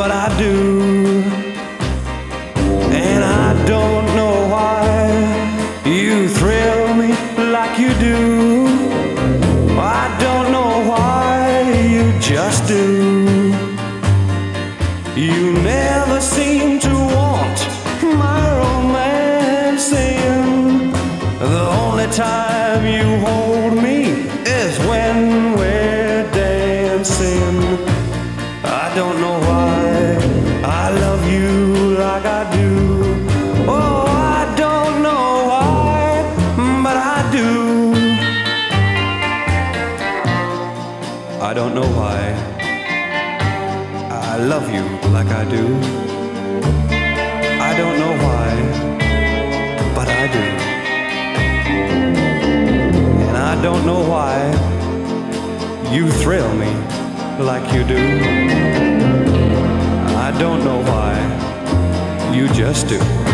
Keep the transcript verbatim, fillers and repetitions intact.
but I do. And I don't know why you thrill me like you do. I don't know why you just do. You never seem to want my romancing. The only time you hold me is when we're dancing. I don't know why I love you like I do. Oh, I don't know why, but I do. I don't know why I love you like I do. I don't know why, but I do. And I don't know why you thrill me like you do. I don't know why you just do.